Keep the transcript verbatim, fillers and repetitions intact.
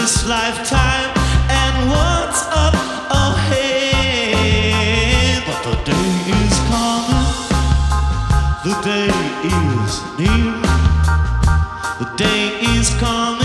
this lifetime and what's up ahead. But the day is coming, the day is near, the day is coming.